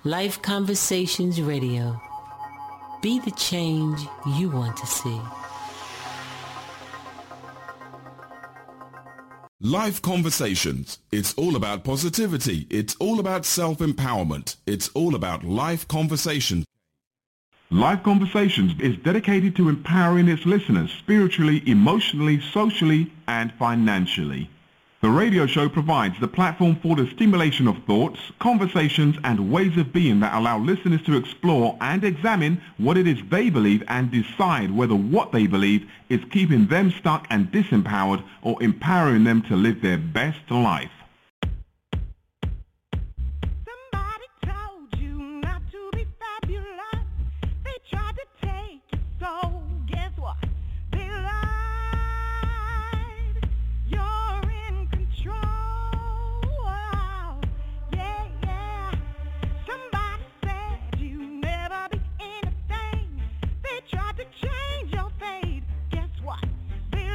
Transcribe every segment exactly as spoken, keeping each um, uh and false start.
Life Conversations Radio. Be the change you want to see. Life Conversations. It's all about positivity. It's all about self-empowerment. It's all about Life Conversations. Life Conversations is dedicated to empowering its listeners spiritually, emotionally, socially, and financially. The radio show provides the platform for the stimulation of thoughts, conversations, and ways of being that allow listeners to explore and examine what it is they believe and decide whether what they believe is keeping them stuck and disempowered or empowering them to live their best life. Somebody told you not to be fabulous. They tried to take your soul. Guess what? They lied. You're in control. Yeah, yeah. Somebody said you never be anything. They tried to change your fate. Guess what? They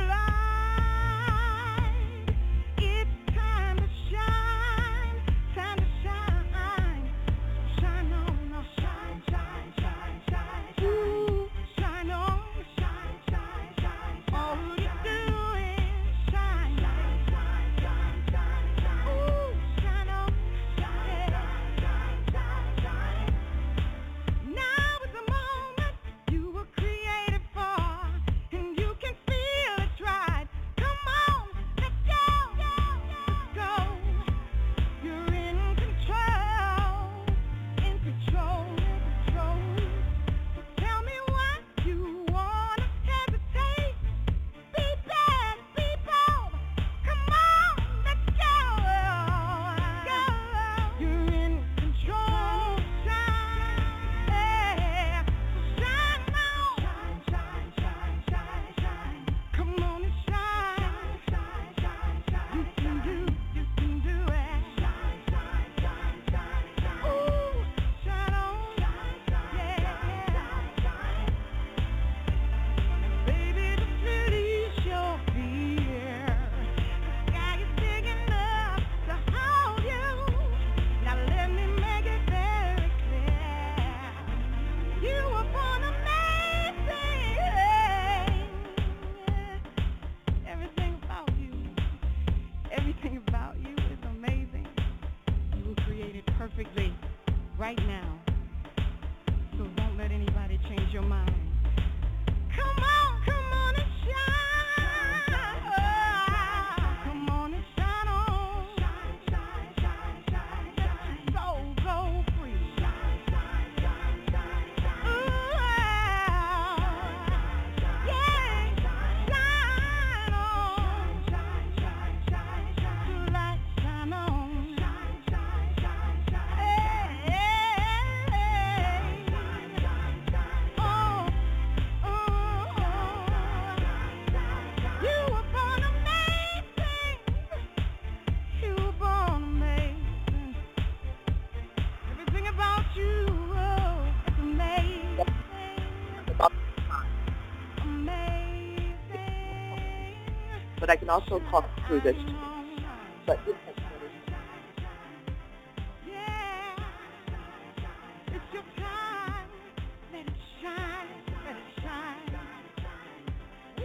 lied. It's time to shine. Time to shine. Shine on. Shine, shine, shine, shine, shine. Ooh, shine on. Shine, shine, shine, shine. All you do is shine. Shine, shine, shine, shine, shine. Ooh, shine on. Shine, shine, shine, shine. Now is the moment you were created for, and you can feel it's right. Come on, let's go, let's go. You're in control, in control, in control. So tell me what you wanna hesitate. Be bad, be bold. Come on, let's go. Go. You're in control. Shine, yeah. Shine on. Shine, shine, shine, shine, shine. Come on and shine. Shine, shine, shine, you can do, you can do it. Shine, shine, shine, shine, shine. Ooh, shine on. Yeah, shine. Baby, just release your fear. The sky is big enough to hold you. Now let me make it very clear. You were born amazing. Everything about you, everything about you is amazing. You were created perfectly right now. So don't let anybody change your mind. Come on, come on and shine. Come on and shine on. Shine, shine, shine, shine, shine. Let your soul go free. Shine, shine, shine, shine, shine. Ooh, yeah, shine on. Shine, shine, shine, shine. Your light shine on. Shine, shine, shine, shine. Hey, shine, shine, shine. Oh, oh, oh. You were born amazing. You were born amazing. Everything about you, oh, it's amazing. Amazing. But I can also talk through this. But Yeah. It's your time. Let it shine. Let it shine. Ooh.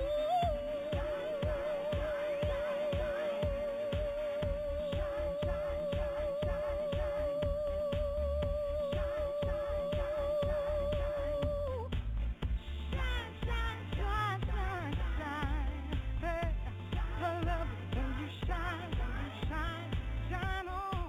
Shine, shine, shine, shine, shine. Shine, shine, shine, shine, shine. Shine, shine, shine, shine, shine. Hey, I love it when you shine, when you shine, shine on.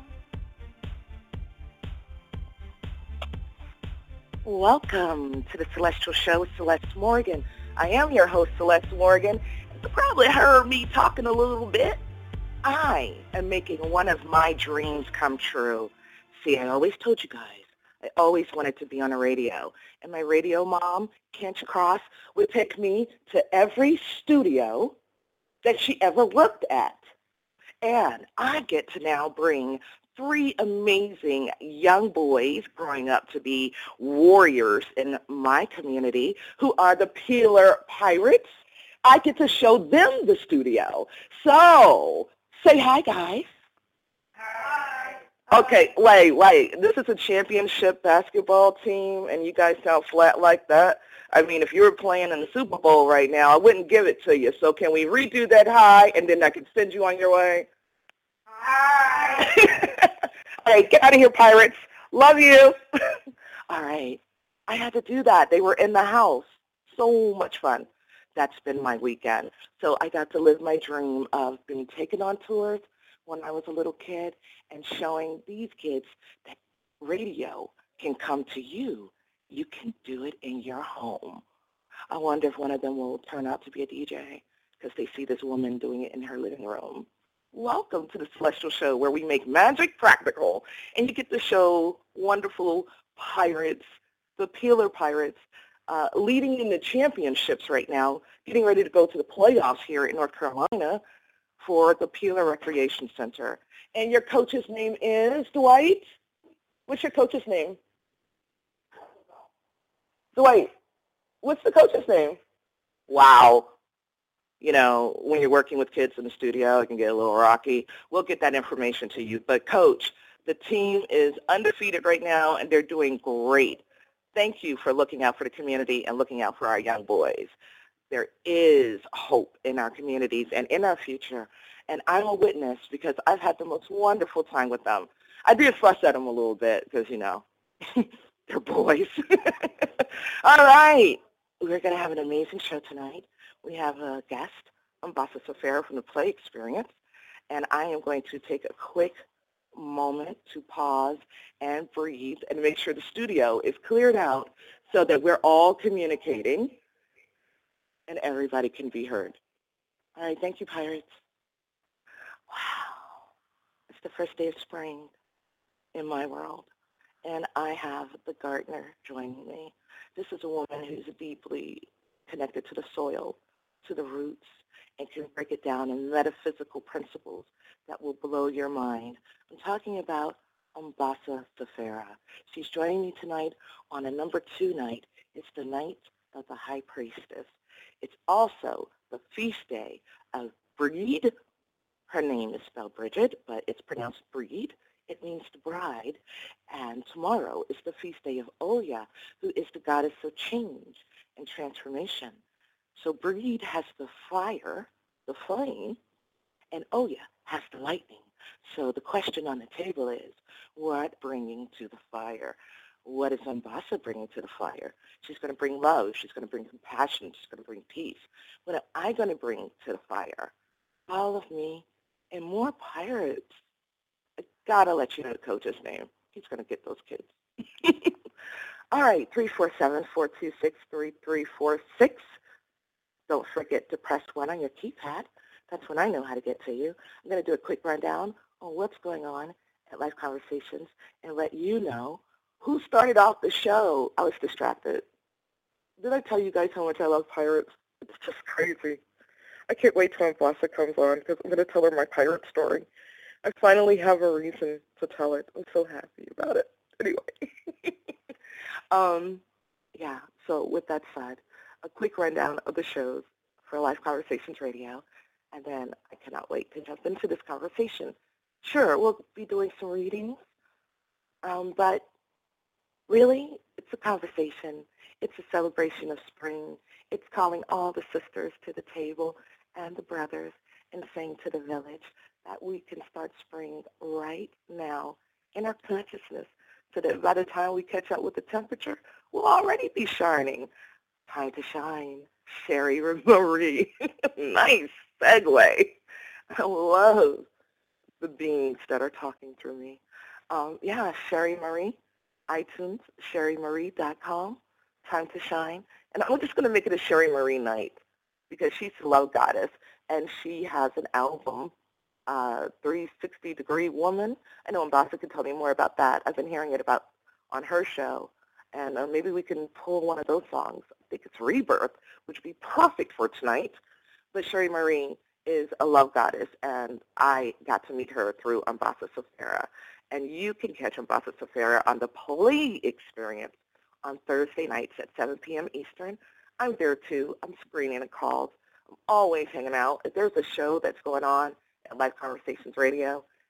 welcome to the Celestial Show with Celeste Morgan. I am your host, Celeste Morgan. You probably heard me talking a little bit. I am making one of my dreams come true. See, I always told you guys, I always wanted to be on a radio. And my radio mom, Kent Cross, would take me to every studio that she ever worked at. And I get to now bring three amazing young boys growing up to be warriors in my community who are the Peeler Pirates. I get to show them the studio. So, say hi, guys. Hi. Okay, wait, wait. This is a championship basketball team, and you guys sound flat like that. I mean, if you were playing in the Super Bowl right now, I wouldn't give it to you. So can we redo that high, and then I can send you on your way? Hi. All right, get out of here, Pirates. Love you. All right. I had to do that. They were in the house. So much fun. That's been my weekend. So I got to live my dream of being taken on tours when I was a little kid and showing these kids that radio can come to you. You can do it in your home. I wonder if one of them will turn out to be a D J because they see this woman doing it in her living room. Welcome to the Celestial Show, where we make magic practical, and you get to show wonderful pirates, the Peeler Pirates, uh, leading in the championships right now, getting ready to go to the playoffs here in North Carolina for the Peeler Recreation Center. And your coach's name is Dwight? What's your coach's name? Dwight, what's the coach's name? Wow. You know, when you're working with kids in the studio, it can get a little rocky. We'll get that information to you. But, Coach, the team is undefeated right now, and they're doing great. Thank you for looking out for the community and looking out for our young boys. There is hope in our communities and in our future, and I'm a witness because I've had the most wonderful time with them. I did fuss at them a little bit because, you know, they're boys. All right. We're going to have an amazing show tonight. We have a guest, Ambassa Safera from the Play Experience, and I am going to take a quick moment to pause and breathe and make sure the studio is cleared out so that we're all communicating and everybody can be heard. All right, thank you, Pirates. Wow, it's the first day of spring in my world, and I have the gardener joining me. This is a woman who's deeply connected to the soil, to the roots, and can break it down in metaphysical principles that will blow your mind. I'm talking about Ambassa Safera. She's joining me tonight on a number two night. It's the night of the High Priestess. It's also the feast day of Breed. Her name is spelled Bridget, but it's pronounced Breed. It means the bride. And tomorrow is the feast day of Oya, who is the goddess of change and transformation. So Breed has the fire, the flame, and Oya has the lightning. So the question on the table is, what bringing to the fire? What is Ambassa bringing to the fire? She's going to bring love. She's going to bring compassion. She's going to bring peace. What am I going to bring to the fire? All of me and more pirates. I got to let you know the coach's name. He's going to get those kids. All right, three four seven, four two six, three three four six. Don't forget to press one on your keypad. That's when I know how to get to you. I'm going to do a quick rundown on what's going on at Life Conversations and let you know who started off the show. I was distracted. Did I tell you guys how much I love pirates? It's just crazy. I can't wait till Ambassa comes on because I'm going to tell her my pirate story. I finally have a reason to tell it. I'm so happy about it. Anyway. um, yeah, so with that said, a quick rundown of the shows for Life Conversations Radio, and then I cannot wait to jump into this conversation. Sure, we'll be doing some readings, um, but really, it's a conversation. It's a celebration of spring. It's calling all the sisters to the table and the brothers and saying to the village that we can start spring right now in our consciousness so that by the time we catch up with the temperature, we'll already be shining. Time to shine, Sherry Marie. Nice segue. I love the beings that are talking through me. Um, yeah, Sherry Marie, iTunes, sherry marie dot com, Time to Shine. And I'm just going to make it a Sherry Marie night because she's a love goddess, and she has an album, uh, three sixty Degree Woman. I know Ambassa can tell me more about that. I've been hearing it about on her show, and uh, maybe we can pull one of those songs. I think it's Rebirth, which would be perfect for tonight. But Sherry Marie is a love goddess, and I got to meet her through Ambassa Safera. And you can catch Ambassa Safera on the Play Experience on Thursday nights at seven p.m. Eastern. I'm there, too. I'm screening the calls. I'm always hanging out. If there's a show that's going on at Life Conversations Radio,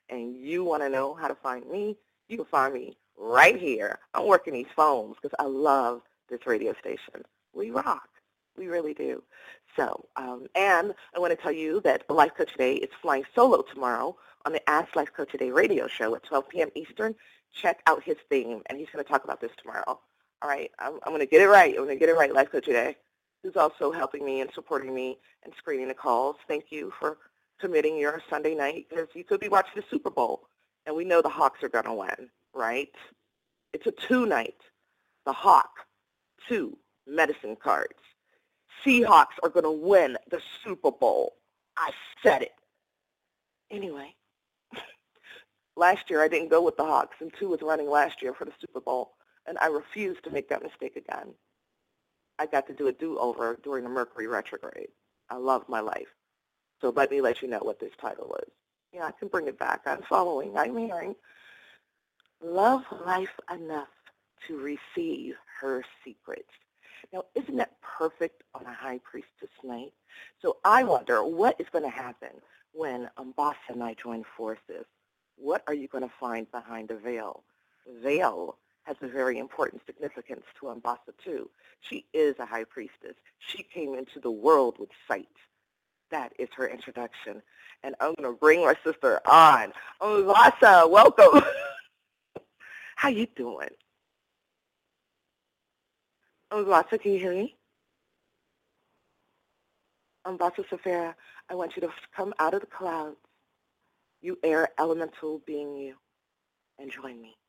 and you want to know how to find me, you can find me right here. I'm working these phones because I love this radio station. We rock. We really do. So, um, and I want to tell you that Life Coach Today is flying solo tomorrow on the Ask Life Coach Today radio show at twelve p.m. Eastern. Check out his theme, and he's going to talk about this tomorrow. All right, I'm, I'm going to get it right. I'm going to get it right, Life Coach Today, who's also helping me and supporting me and screening the calls. Thank you for committing your Sunday night, because you could be watching the Super Bowl, and we know the Hawks are going to win, right? It's a two-night. The Hawk, two medicine cards. Seahawks are going to win the Super Bowl. I said it. Anyway, last year I didn't go with the Hawks, and two was running last year for the Super Bowl, and I refused to make that mistake again. I got to do a do-over during the Mercury retrograde. I love my life. So let me let you know what this title is. Yeah, I can bring it back. I'm following. I'm hearing. Love life enough to receive her secrets. Now, isn't that perfect on a high priestess night? So I wonder what is going to happen when Umbasa and I join forces. What are you going to find behind the veil? Veil has a very important significance to Umbasa, too. She is a high priestess. She came into the world with sight. That is her introduction. And I'm going to bring my sister on. Umbasa, welcome. How you doing? Umbasa, can you hear me? Umbasa Safira, I want you to come out of the clouds, you air elemental being you, and join me.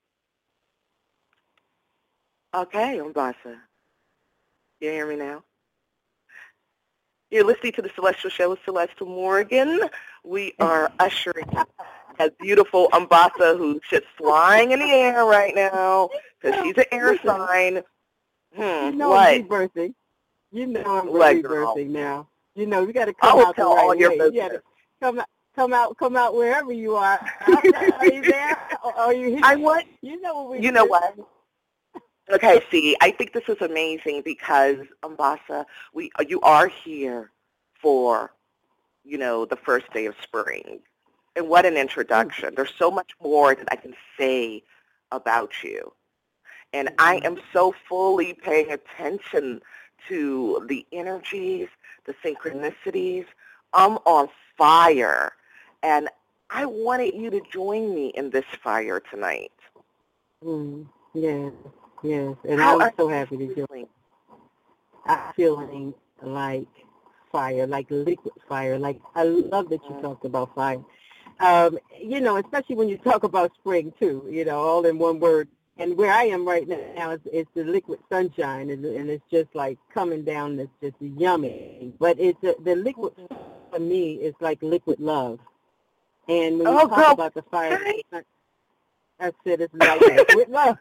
Okay, Umbasa. You hear me now? You're listening to The Celestial Show with Celeste Morgan. We are ushering a beautiful Umbasa who's just flying in the air right now because she's an air sign. Hmm, you know what? I'm rebirthing. You know I'm What, rebirthing now. You know we got to I come will out the tell all right your way. You got business. to come out, come out, come out wherever you are. Are you there? Or are you here? I want, You know what we you know do. what? Okay, see, I think this is amazing because, Umbasa, we, you are here for, you know, the first day of spring. And what an introduction. There's so much more that I can say about you. And I am so fully paying attention to the energies, the synchronicities. I'm on fire. And I wanted you to join me in this fire tonight. Mm, yes, yes. And How I was are so you happy to join. feeling? I'm feeling like fire, like liquid fire. Like I love that you Mm. talked about fire. Um, you know, especially when you talk about spring too. You know, all in one word. And where I am right now is it's the liquid sunshine, and, and it's just like coming down. It's just yummy. But it's a, the liquid for me is like liquid love. And when you Oh, talk girl, about the fire, right? I said it's like liquid love.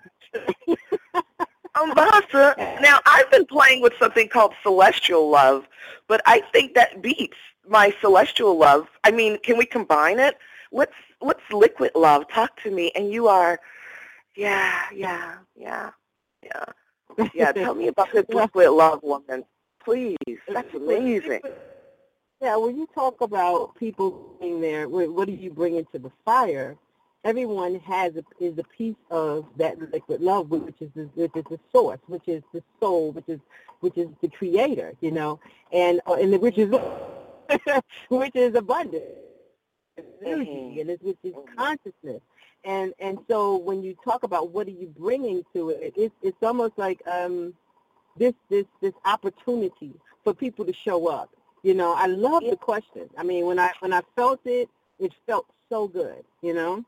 Umbasa, now I've been playing with something called celestial love, but I think that beats my celestial love. I mean, can we combine it? What's what's liquid love? Talk to me. And you are, yeah, yeah, yeah, yeah, yeah. Tell me about this Well, liquid love, woman, please. That's well, amazing. liquid- Yeah, when you talk about people being there, what, what do you bring into the fire? Everyone has a, is a piece of that liquid love, which is the, which is the source, which is the soul, which is which is the creator, you know, and uh, and the, which is which is abundant energy, Mhm. and it's, which is Mhm. consciousness. And and so when you talk about what are you bringing to it, it's it's almost like um this this this opportunity for people to show up. You know, I love Yeah. the question. I mean, when I when I felt it, it felt so good. You know.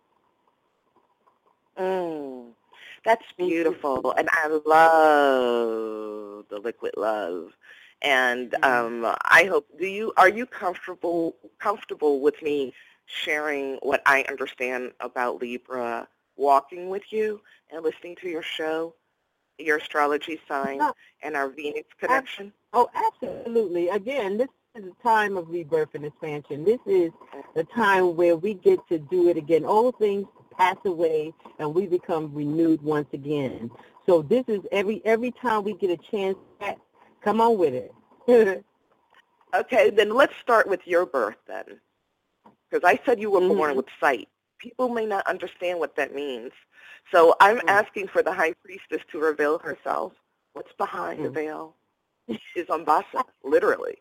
Mm, that's Mhm. beautiful, and I love the liquid love. And Mhm. um, I hope. Do you are you comfortable comfortable with me sharing what I understand about Libra, walking with you and listening to your show, your astrology sign, No, and our Venus I, connection? oh, absolutely. Again, this is a time of rebirth and expansion. This is the time where we get to do it again. Old things pass away, and we become renewed once again. So this is every every time we get a chance. Come on with it. Okay, then let's start with your birth then, because I said you were born Mhm. with sight. people may not understand what that means. So I'm Mm. asking for the high priestess to reveal herself. What's behind the Mm. veil is Umbasa, literally.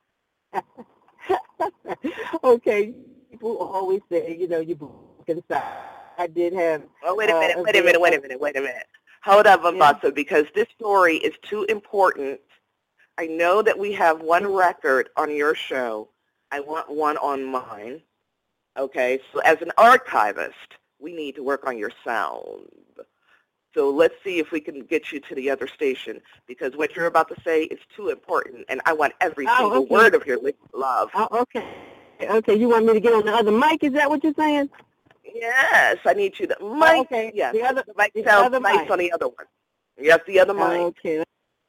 Okay, people always say, you know, you broke inside. I did have. Oh, wait a uh, minute, a wait a minute, veil wait a of- minute, wait a minute. Hold up, Yeah. Umbasa, because this story is too important. I know that we have one record on your show. I want one on mine. Okay, so as an archivist, we need to work on your sound. So let's see if we can get you to the other station, because what you're about to say is too important, and I want every Oh, single okay. word of your liquid love. Oh, okay. Okay, you want me to get on the other mic? Is that what you're saying? Yes, I need you to. Oh, Mic, okay. yes, The other, the mic the sounds other nice mic. on the other one. Yes, the other mic. Okay.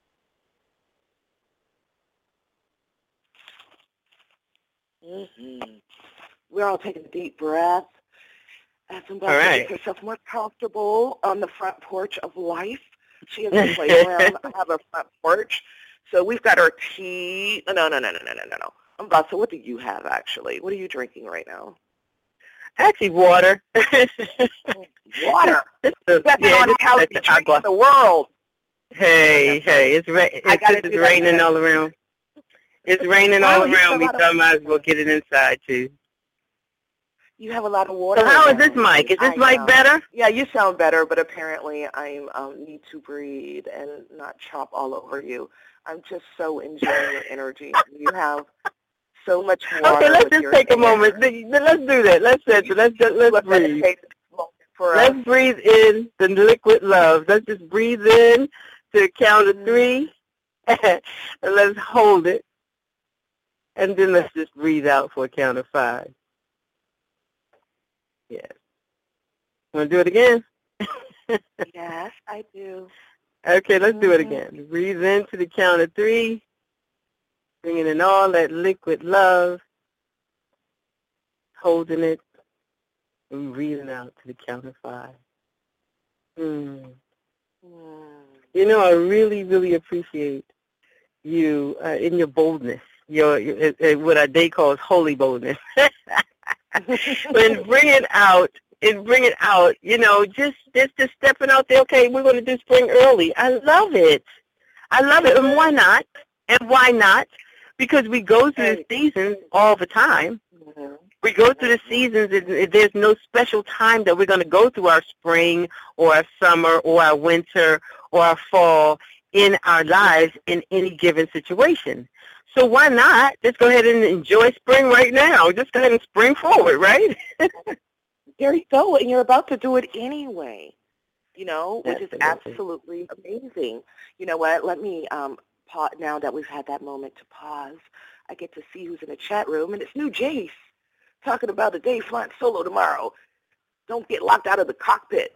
hmm We're all taking a deep breath. As Umbasa All right. gets herself more comfortable on the front porch of life. She has a playground. I have a front porch. So we've got our tea. No, no, no, no, no, no, no, no. Umbasa, what do you have, actually? What are you drinking right now? Actually, water. Water. It's the, That's yeah, the it's, healthy it's drink agua. in the world. Hey, hey, it's, ra- I it's, gotta it's do that raining today. all around. It's raining Wow, all you have around a me, lot of- so I might as well get it inside, too. You have a lot of water. So how is this around, mic? Is and this I, mic um, better? Yeah, you sound better, but apparently I um, need to breathe and not chop all over you. I'm just so enjoying your energy. You have so much water. Okay, let's with just your take a hair. moment. Th- Let's do that. Let's let's let's just, let's Let breathe. meditate moment for Let's us. breathe in the liquid love. Let's just breathe in to the count of three, and let's hold it, and then let's just breathe out for a count of five. Yes. Want to do it again? Yes, I do. Okay, let's do it Mhm. again. Breathe in to the count of three, bringing in all that liquid love, holding it, and breathing out to the count of five. Mm. Mm. You know, I really, really appreciate you uh, in your boldness, your, your uh, uh, what I they call is holy boldness. When bring it out, and bring it out, you know, just just just stepping out there. Okay, we're going to do spring early. I love it. I love it, and why not? And why not? Because we go through the seasons all the time. Mhm. We go through the seasons, and there's no special time that we're going to go through our spring or our summer or our winter or our fall in our lives in any given situation. So why not just go ahead and enjoy spring right now? Just go ahead and spring forward, right? There you go, and you're about to do it anyway, you know, which is Absolutely. absolutely amazing. You know what, let me, um, pa- now that we've had that moment to pause, I get to see who's in the chat room, and it's new Jace talking about a day flying solo tomorrow. Don't get locked out of the cockpit.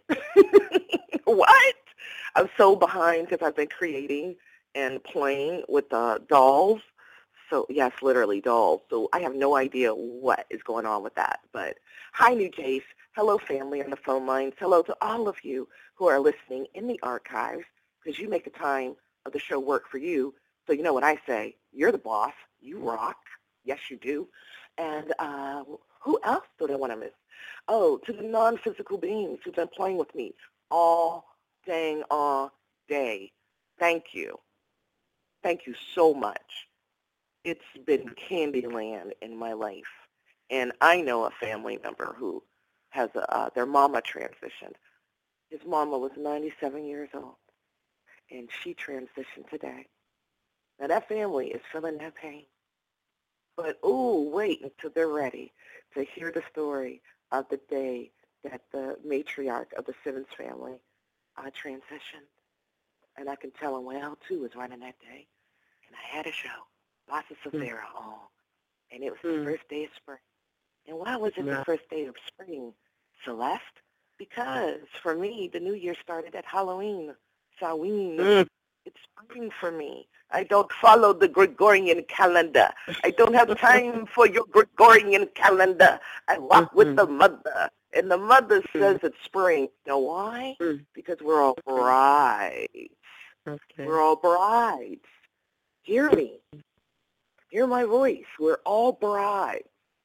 What? I'm so behind because I've been creating and playing with uh, dolls. So, yes, literally dolls. So I have no idea what is going on with that. But hi, New Jace. Hello, family on the phone lines. Hello to all of you who are listening in the archives, because you make the time of the show work for you. So you know what I say. You're the boss. You rock. Yes, you do. And uh, who else do I want to miss? Oh, to the non-physical beings who've been playing with me all dang all day. Thank you. Thank you so much. It's been Candyland in my life. And I know a family member who has a, uh, their mama transitioned. His mama was ninety-seven years old, and she transitioned today. Now that family is feeling that pain. But, ooh, wait until they're ready to hear the story of the day that the matriarch of the Simmons family uh, transitioned. And I can tell them, well, too, was running that day. And I had a show, lots of Savera on. And it was the Mm. first day of spring. And why was it Yeah. the first day of spring, Celeste? Because for me, the new year started at Halloween, Samhain. Mm. It's spring for me. I don't follow the Gregorian calendar. I don't have time for your Gregorian calendar. I walk Mhm. with the mother. And the mother says it's spring. You know why? Mm. Because we're all brides. Okay. We're all brides. Hear me. Hear my voice. We're all brides.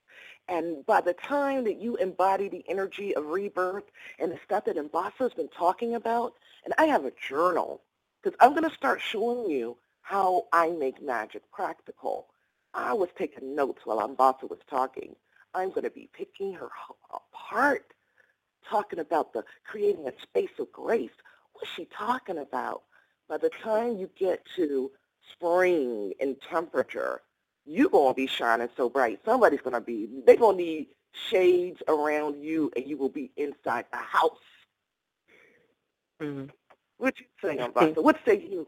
And by the time that you embody the energy of rebirth and the stuff that Mbassa's been talking about, and I have a journal, because I'm going to start showing you how I make magic practical. I was taking notes while Mbassa was talking. I'm going to be picking her apart, talking about the creating a space of grace. What's she talking about? By the time you get to spring in temperature, you're going to be shining so bright. Somebody's going to be, they're going to need shades around you, and you will be inside the house. Mm-hmm. What you say, Mbassa? What say you?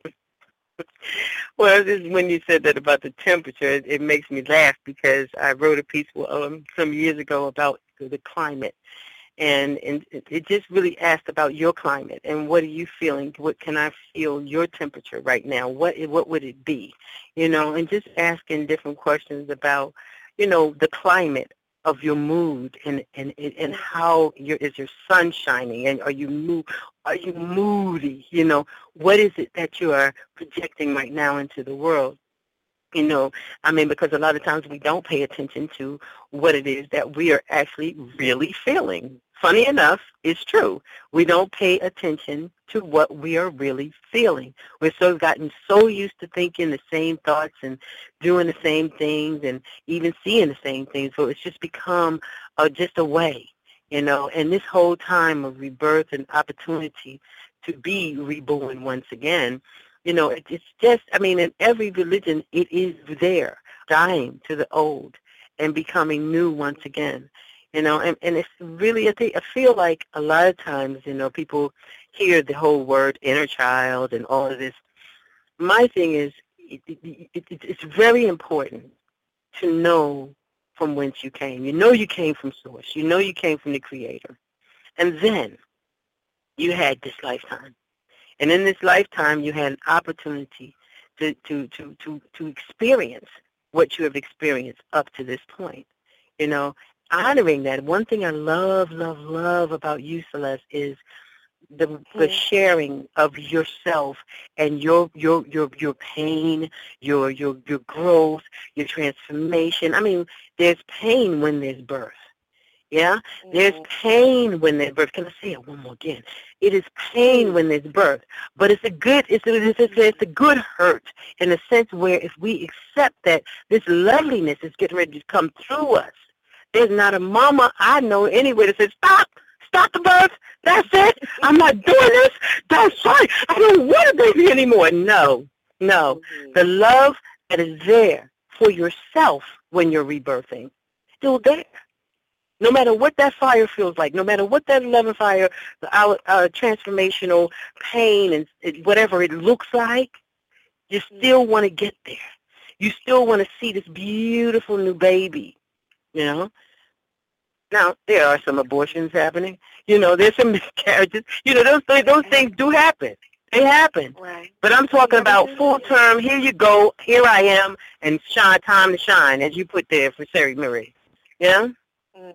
Well, this is when you said that about the temperature, it, it makes me laugh because I wrote a piece um, some years ago about the climate. And, and it just really asked about your climate and what are you feeling? What can I feel your temperature right now? What what would it be? You know, and just asking different questions about, you know, the climate of your mood and and, and how your is your sun shining and are you mo- are you moody? You know, what is it that you are projecting right now into the world? You know, I mean, because a lot of times we don't pay attention to what it is that we are actually really feeling. Funny enough, it's true. We don't pay attention to what we are really feeling. We're so gotten so used to thinking the same thoughts and doing the same things and even seeing the same things. So it's just become uh, just a way, you know. And this whole time of rebirth and opportunity to be reborn once again, you know, it, it's just, I mean, in every religion, it is there, dying to the old and becoming new once again. You know, and, and it's really, I, think, I feel like a lot of times, you know, people hear the whole word inner child and all of this. My thing is, it, it, it, it's very important to know from whence you came. You know you came from Source. You know you came from the Creator. And then you had this lifetime. And in this lifetime, you had an opportunity to, to, to, to, to experience what you have experienced up to this point, you know. Honoring that. One thing I love, love, love about you, Celeste, is the the sharing of yourself and your your your your pain, your your your growth, your transformation. I mean, there's pain when there's birth. Yeah? Mm-hmm. There's pain when there's birth. Can I say it one more again? It is pain when there's birth. But it's a good it's a, it's a, it's a good hurt in a sense where if we accept that this loveliness is getting ready to come through us. There's not a mama I know anywhere that says, stop, stop the birth, that's it, I'm not doing this, that's right, I don't want a baby anymore. No, no. Mm-hmm. The love that is there for yourself when you're rebirthing, still there. No matter what that fire feels like, no matter what that eleven fire, uh, uh, transformational pain and whatever it looks like, you still want to get there. You still want to see this beautiful new baby. You know, now there are some abortions happening. You know, there's some miscarriages. You know, those those things do happen. They happen. Right. But I'm talking about full term. Here you go. Here I am, and shine, time to shine, as you put there for Sari Marie. Yeah. Mm-hmm.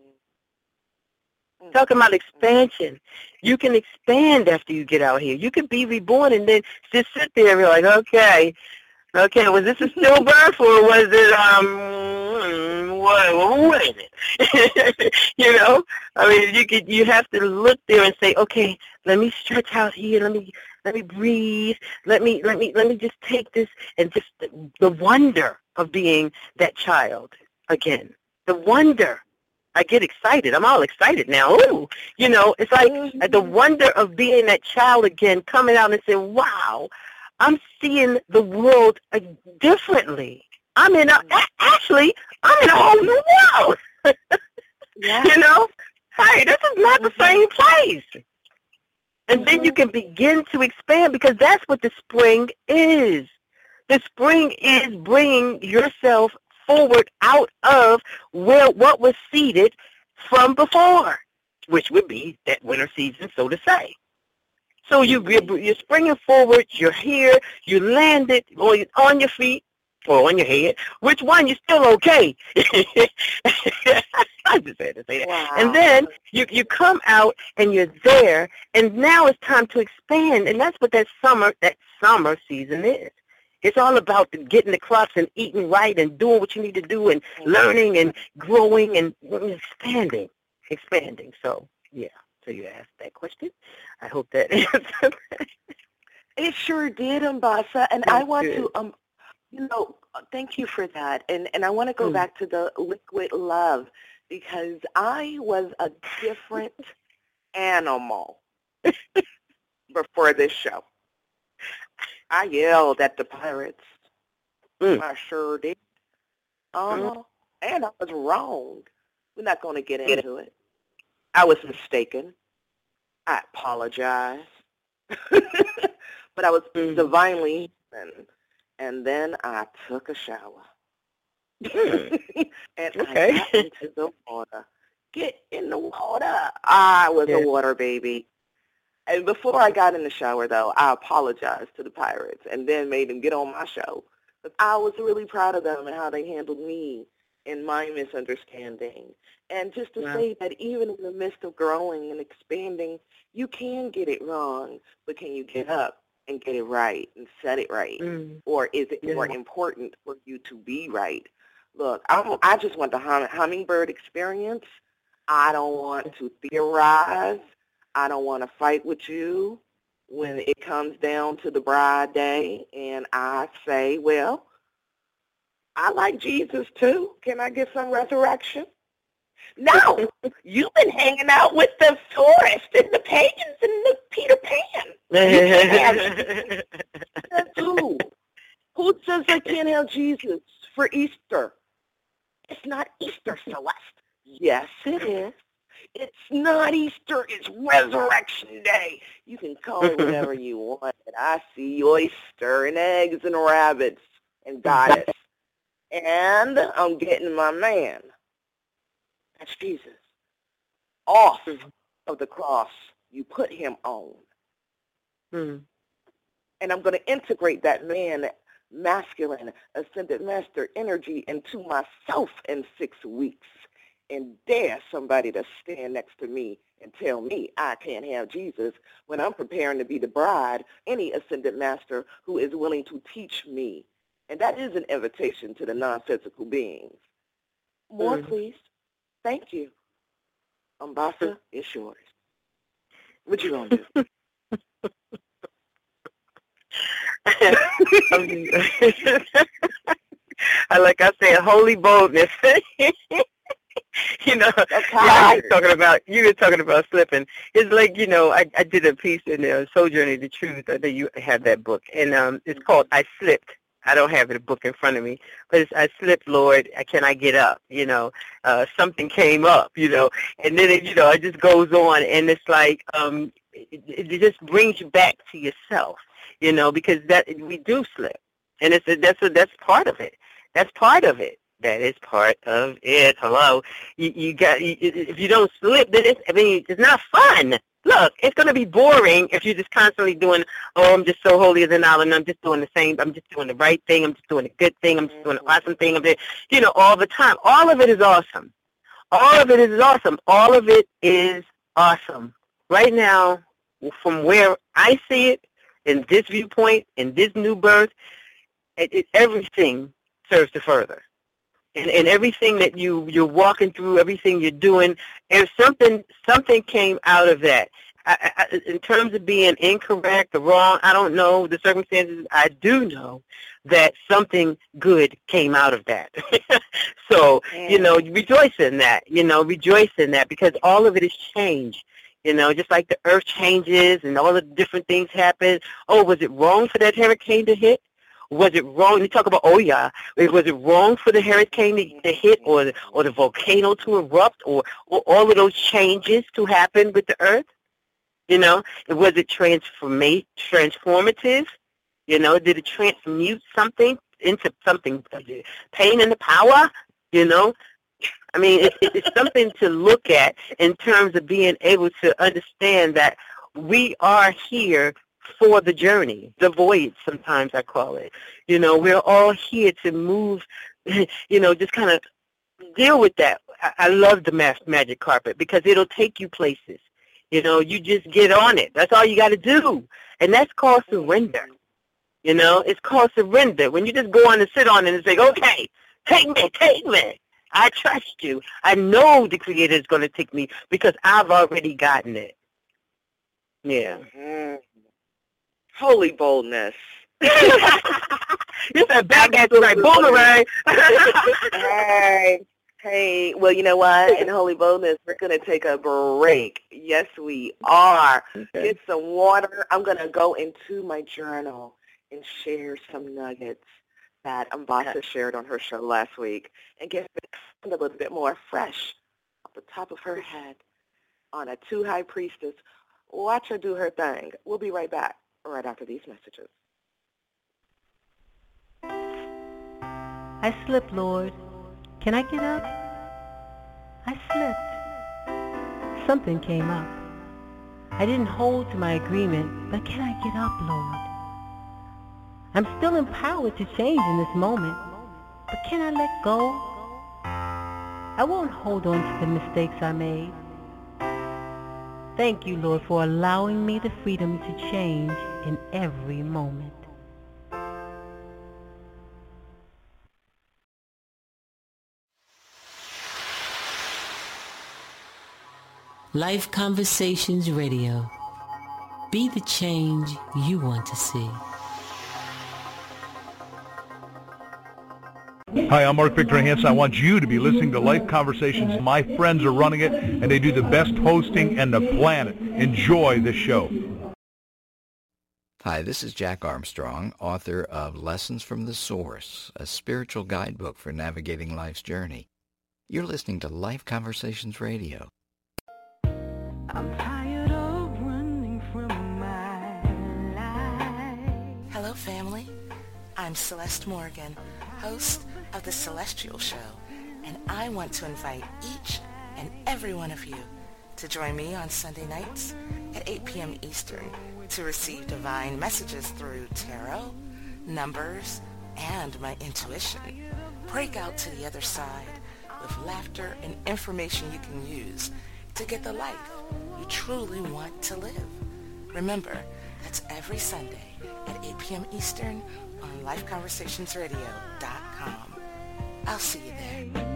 Talking about expansion. You can expand after you get out here. You can be reborn and then just sit there and be like, okay. Okay, was this a stillbirth or was it, um, what, what is it? You know, I mean, you could, you have to look there and say, okay, let me stretch out here, let me, let me breathe, let me, let me, let me just take this and just the, the wonder of being that child again. The wonder. I get excited. I'm all excited now. Ooh, you know, it's like mm-hmm. the wonder of being that child again, coming out and saying, wow, I'm seeing the world uh, differently. I'm in a, actually, I'm in a whole new world. Yeah. You know, hey, this is not the same place. And mm-hmm. then you can begin to expand because that's what the spring is. The spring is bringing yourself forward out of where what was seeded from before, which would be that winter season, so to say. So you, you're, you're springing forward, you're here, you landed on, on your feet or on your head. Which one? You're still okay. I just had to say that. Wow. And then you, you come out and you're there, and now it's time to expand, and that's what that summer, that summer season is. It's all about getting the crops and eating right and doing what you need to do and learning and growing and expanding, expanding. So, yeah, so you asked that question. I hope that answered. It sure did, Ambassa. And That's I want good. to, um, you know, thank you for that. And and I want to go Mm. back to the liquid love because I was a different animal before this show. I yelled at the pirates. Mm. I sure did. Uh-huh. And I was wrong. We're not going to get into it. I was mistaken. I apologize. But I was Mm. divinely human. And then I took a shower. Mm. And Okay. I got into the water. Get in the water. I was Yeah. a water baby. And before I got in the shower, though, I apologized to the pirates and then made them get on my show. But I was really proud of them and how they handled me in my misunderstanding. And just to Wow. say that even in the midst of growing and expanding, you can get it wrong, but can you get up and get it right and set it right? Mm. Or is it more Yeah. important for you to be right? Look, I'm, I just want the hum, hummingbird experience. I don't want to theorize. I don't want to fight with you when it comes down to the bride day. And I say, well, I like Jesus too. Can I get some resurrection? No, you've been hanging out with the tourists and the pagans and the Peter Pan. You can't have Jesus too. Who says I can't have Jesus for Easter? It's not Easter, Celeste. Yes, it is. It's not Easter. It's Resurrection Day. You can call it whatever you want. And I see oyster and eggs and rabbits and goddess. And I'm getting my man. That's Jesus. Off of the cross you put him on. Mm. And I'm going to integrate that man, masculine, ascended master energy into myself in six weeks and dare somebody to stand next to me and tell me I can't have Jesus when I'm preparing to be the bride, any ascended master who is willing to teach me. And that is an invitation to the non-physical beings. More, Mm. please. Thank you. Ambassa, it's yours. What you going to do? I like I said, holy boldness. You know, Okay. yeah, you were talking about you were talking about slipping. It's like, you know, I, I did a piece in uh, Sojourning the Truth. I know you have that book, and um, it's called "I Slipped." I don't have the book in front of me, but it's "I Slipped, Lord. Can I get up?" You know, uh, something came up, you know, and then it, you know, it just goes on, and it's like um, it, it just brings you back to yourself, you know, because that we do slip, and it's a, that's a, that's part of it. That's part of it. That is part of it. Hello, you, you got. You, if you don't slip, then it's. I mean, it's not fun. Look, it's going to be boring if you're just constantly doing. Oh, I'm just so holier than thou, and I'm just doing the same. I'm just doing the right thing. I'm just doing the good thing. I'm just doing the awesome thing. I'm doing, you know, all the time. All of it is awesome. All of it is awesome. All of it is awesome. Right now, from where I see it, in this viewpoint, in this new birth, it, it, everything serves to further. And, and everything that you, you're walking through, everything you're doing, if something something came out of that, I, I, in terms of being incorrect or wrong, I don't know the circumstances. I do know that something good came out of that. So, you know, rejoice in that, you know, rejoice in that, because all of it is change. You know, just like the earth changes and all the different things happen. Oh, was it wrong for that hurricane to hit? Was it wrong? You talk about, oh, yeah. Was it wrong for the hurricane to, to hit, or the, or the volcano to erupt, or, or all of those changes to happen with the earth? You know, was it transforma- transformative? You know, did it transmute something into something, pain into power? You know, I mean, it, it, it's something to look at in terms of being able to understand that we are here for the journey, the voyage, sometimes I call it. You know, we're all here to move, you know, just kind of deal with that. I, I love the ma- magic carpet because it'll take you places. You know, you just get on it. That's all you got to do. And that's called surrender. You know, it's called surrender. When you just go on and sit on it and say, okay, take me, take me. I trust you. I know the Creator is going to take me because I've already gotten it. Yeah. Mm-hmm. Holy boldness. You said back at like boomerang. Hey, hey. Well, you know what? In Holy Boldness, we're going to take a break. Yes, we are. Okay. Get some water. I'm going to go into my journal and share some nuggets that Ambassa shared on her show last week and get a little bit more fresh off the top of her head on a two high priestess. Watch her do her thing. We'll be right back right after these messages. I slipped, Lord. Can I get up? I slipped. Something came up. I didn't hold to my agreement, but can I get up, Lord? I'm still empowered to change in this moment, but can I let go? I won't hold on to the mistakes I made. Thank you, Lord, for allowing me the freedom to change in every moment. Life Conversations Radio. Be the change you want to see. Hi, I'm Mark Victor Hansen. I want you to be listening to Life Conversations. My friends are running it, and they do the best hosting in the planet. Enjoy the show. Hi, this is Jack Armstrong, author of Lessons from the Source, a spiritual guidebook for navigating life's journey. You're listening to Life Conversations Radio. I'm tired of running from my life. Hello, family. I'm Celeste Morgan, host of The Celestial Show, and I want to invite each and every one of you to join me on Sunday nights at eight p.m. Eastern to receive divine messages through tarot, numbers, and my intuition. Break out to the other side with laughter and information you can use to get the life you truly want to live. Remember, that's every Sunday at eight p.m. Eastern on life conversations radio dot com. I'll see you there.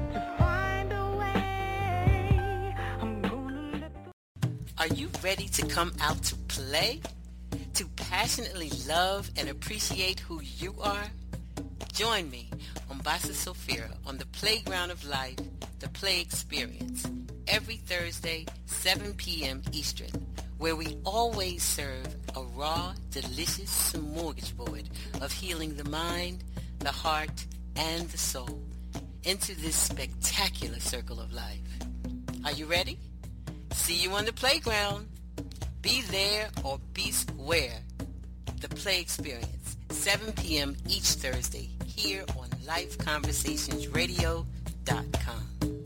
Are you ready to come out to play? To passionately love and appreciate who you are? Join me, Ambassa Sophia, on the Playground of Life, the Play Experience, every Thursday, seven p.m. Eastern, where we always serve a raw, delicious smorgasbord of healing the mind, the heart, and the soul into this spectacular circle of life. Are you ready? See you on the playground. Be there or be square. The Play Experience, seven p.m. each Thursday, here on life conversations radio dot com.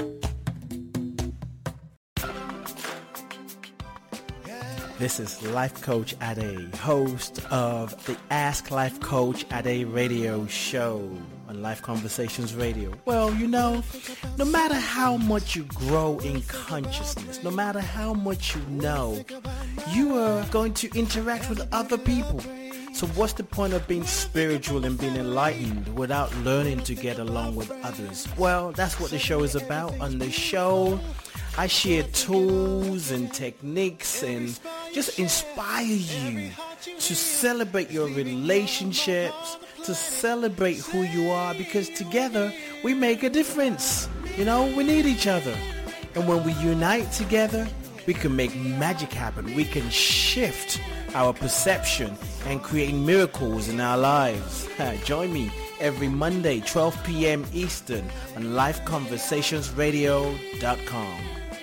This is Life Coach Ade, host of the Ask Life Coach Ade radio show on Life Conversations Radio. Well, you know, no matter how much you grow in consciousness, no matter how much you know, you are going to interact with other people. So what's the point of being spiritual and being enlightened without learning to get along with others? Well, that's what the show is about. On the show, I share tools and techniques and just inspire you to celebrate your relationships, to celebrate who you are, because together we make a difference. You know, we need each other. And when we unite together, we can make magic happen. We can shift our perception and create miracles in our lives. Join me every Monday, twelve p.m. Eastern on life conversations radio dot com.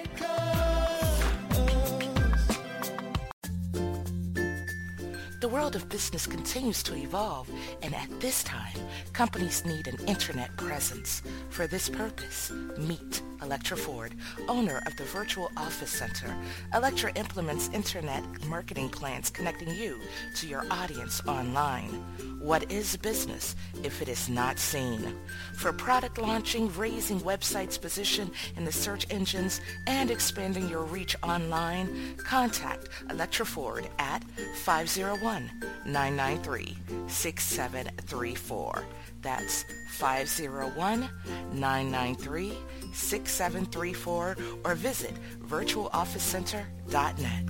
The world of business continues to evolve, and at this time, companies need an internet presence. For this purpose, meet Electra Ford, owner of the Virtual Office Center. Electra implements internet marketing plans connecting you to your audience online. What is business if it is not seen? For product launching, raising websites' position in the search engines, and expanding your reach online, contact Electra Ford at five oh one, nine nine three, six seven three four. That's five oh one, nine nine three, six seven three four or visit virtual office center dot net.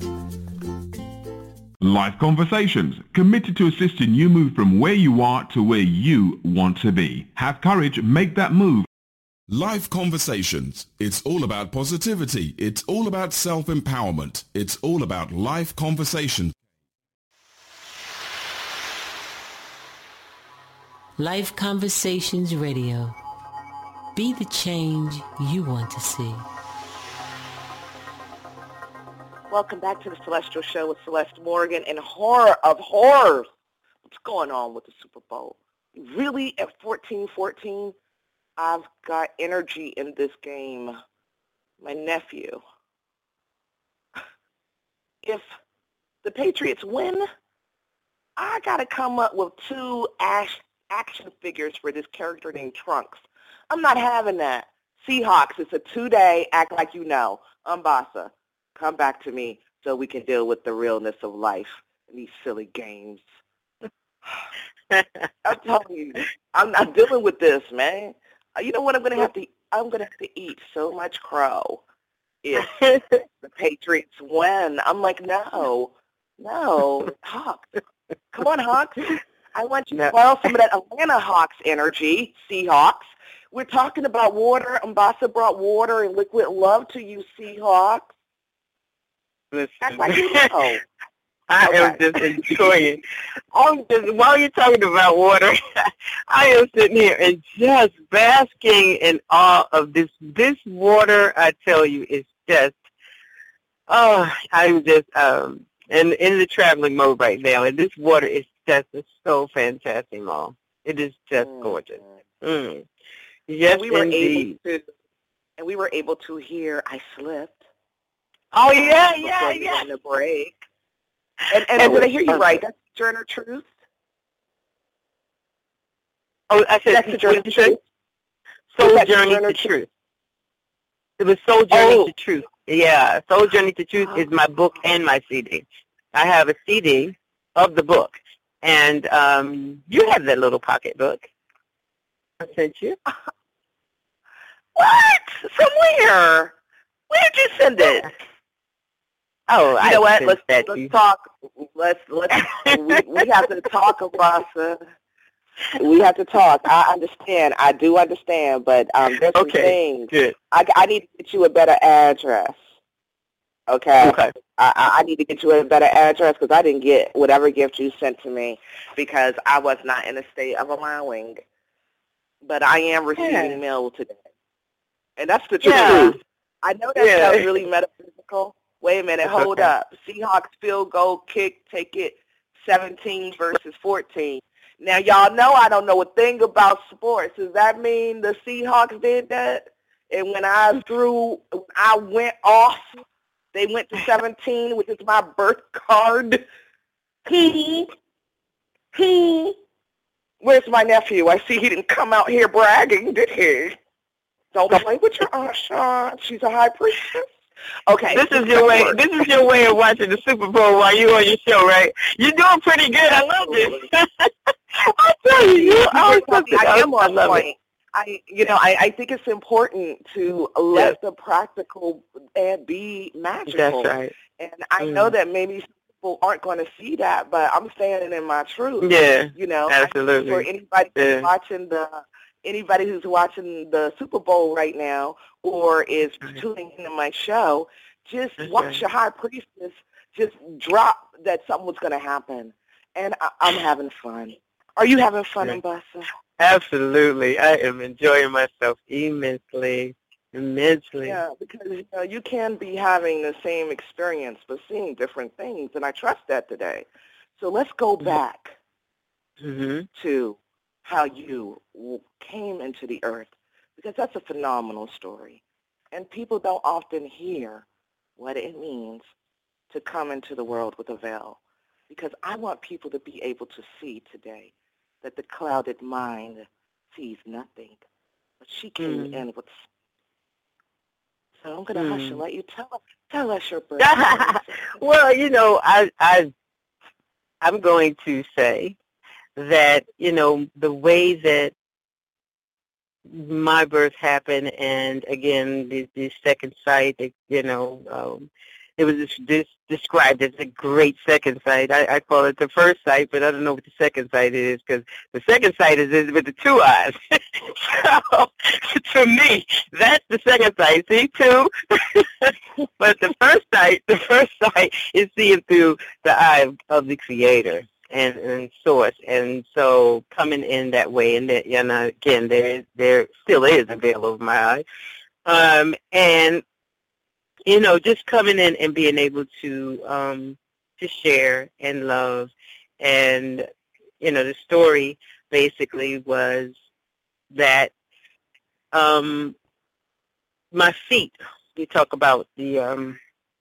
Life Conversations, committed to assisting you move from where you are to where you want to be. Have courage, make that move. Life Conversations. It's all about positivity. It's all about self-empowerment. It's all about life conversations. Life Conversations Radio. Be the change you want to see. Welcome back to the Celestial Show with Celeste Morgan and horror of horrors. What's going on with the Super Bowl? Really, at fourteen fourteen, I've got energy in this game. My nephew. If the Patriots win, I got to come up with two ash, action figures for this character named Trunks. I'm not having that. Seahawks, it's a two-day act like you know. Umbasa. Come back to me so we can deal with the realness of life in these silly games. I'm telling you, I'm not dealing with this, man. Uh, You know what I'm gonna have to? I'm gonna have to eat so much crow if the Patriots win. I'm like, no, no, Hawks. Come on, Hawks. I want you to borrow some of that Atlanta Hawks energy, Seahawks. We're talking about water. Umbasa brought water and liquid love to you, Seahawks. Listen, Act like you know. I Okay. am just enjoying. I'm just while you're talking about water, I am sitting here and just basking in awe of this. This water, I tell you, is just. Oh, I'm just um in in the traveling mode right now, and this water is just so fantastic, Mom. It is just gorgeous. Mm. Yes, And we were indeed. able to, and we were able to hear "I Slipped." Oh yeah, before yeah, we yeah. went on the break. And, and, And did I hear you perfect. right? That's Journey Truth. Oh, I said, That's the what Journey did you say? Truth. Soul That's Journey Journey to Truth. It was Soul Journey Oh. to Truth. Yeah, Soul Journey to Truth is my book and my C D. I have a C D of the book, and um, you have that little pocket book. I sent you. What? From where? Where'd you send it? Oh, You I know what? sent Let's that to let's you. talk. Let's let's we, we have to talk, Abasa. We have to talk. I understand. I do understand, but um, there's some Okay, things. good. I, I need to get you a better address. Okay. Okay. I, I I need to get you a better address because I didn't get whatever gift you sent to me because I was not in a state of allowing. But I am receiving Yeah. mail today, and that's the truth. Yeah. I know that Yeah. sounds really metaphysical. Wait a minute, That's hold okay. up. Seahawks field goal kick, take it seventeen versus fourteen. Now, y'all know I don't know a thing about sports. Does that mean the Seahawks did that? And when I threw, when I went off, they went to seventeen, which is my birth card. Hmm. Hmm. Where's my nephew? I see he didn't come out here bragging, did he? Don't play with your Aunt Sean. She's a high priestess. Okay. This is your way. This is your way of watching the Super Bowl while you're on your show, right? You're doing pretty good. I love this. I tell you, you are something I am else. I on love point. it. I, you know, I, I think it's important to let Yes. the practical and be magical. That's right. And I Mm. know that maybe some people aren't going to see that, but I'm standing in my truth. Yeah, You know, I think absolutely. for anybody Yeah. who's watching the anybody who's watching the Super Bowl right now or is tuning into my show, just That's watch right. your high priestess just drop that something was going to happen. And I, I'm having fun. Are you having fun, Right. Umbasa? Absolutely. I am enjoying myself immensely, immensely. Yeah, because you know you can be having the same experience but seeing different things, and I trust that today. So let's go back Mm-hmm. to how you w- came into the earth, because that's a phenomenal story, and people don't often hear what it means to come into the world with a veil. Because I want people to be able to see today that the clouded mind sees nothing, but she came Mm. in with. So I'm going to hush and Mm. let you tell us, tell us your birthday. Well, you know, I I I'm going to say that, you know, the way that my birth happened, and again, the, the second sight, it, you know, um, it was this, this described as a great second sight. I, I call it the first sight, but I don't know what the second sight is, because the second sight is, is with the two eyes. So, to me, that's the second sight. See, two? But the first sight, the first sight is seeing through the eye of, of the Creator and, and Source. And so coming in that way, and, that, and uh, again, there there still is a veil over my eye. Um, and you know, just coming in and being able to um, to share and love. And, you know, the story basically was that um, my feet, we talk about the um,